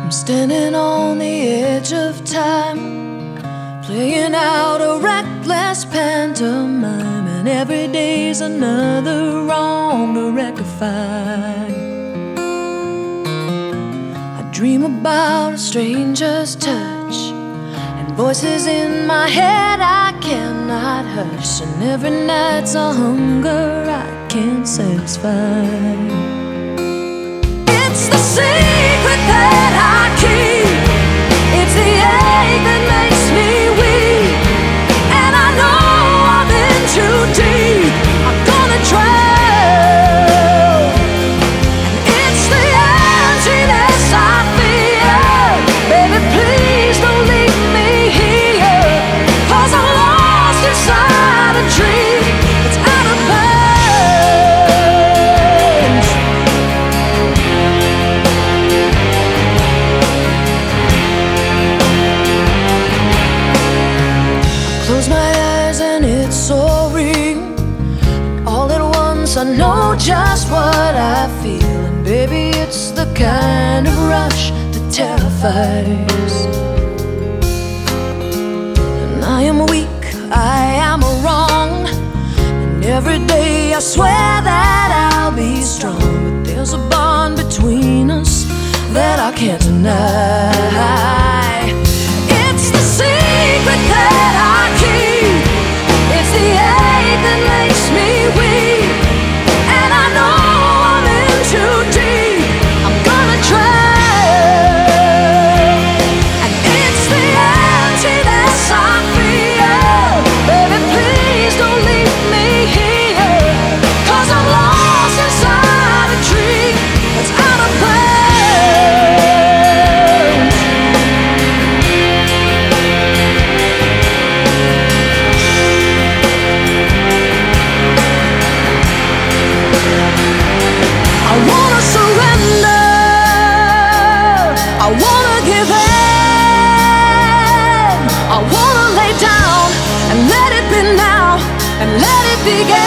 I'm standing on the edge of time, playing out a reckless pantomime, and every day's another wrong to rectify. I dream about a stranger's touch and voices in my head I cannot hush, and every night's a hunger I can't satisfy. It's the secret that I keep, it's the ache that makes me weak, and I know I've been too deep, I'm gonna drown. And it's the emptiness I feel, baby please don't leave me here, 'cause I'm lost inside a dream that's out of bounds. Close my eyes and it's so real, all at once I know just what I feel, and baby it's the kind of rush that terrifies. And I am weak, I am wrong, and every day I swear that I'll be strong, but there's a bond between us that I can't deny. It's the secret that I keep, it's the ache that makes me weak, and I know I'm in too deep, I'm gonna drown. And it's the emptiness I feel, baby please don't leave me here, 'cause I'm lost inside a dream that's out of bounds. I wanna surrender, I wanna give in, I wanna lay down and let it be now, and let it begin.